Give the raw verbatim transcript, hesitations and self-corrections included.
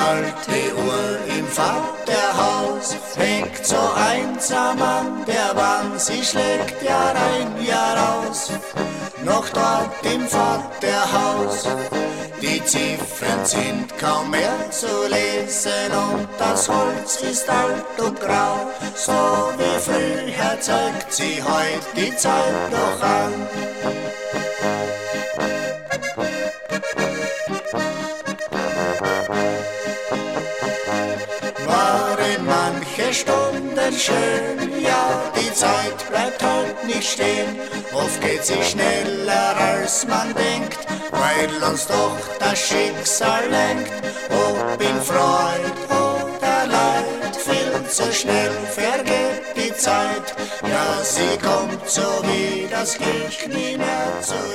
alte Uhr im Vaterhaus hängt so einsam an der Wand, sie schlägt Jahr ein, Jahr aus, noch dort im Vaterhaus. Die Ziffern sind kaum mehr zu lesen und das Holz ist alt und grau. So wie früher zeigt sie heut die Zeit noch an. Waren manche Stunden schön, ja, die Zeit bleibt halt nicht stehen. Oft geht sie schneller als man denkt, weil uns doch das Schicksal lenkt. Ob in Freud oder Leid, viel zu schnell vergeht die Zeit. Ja, sie kommt so wie das Glück nie mehr zurück.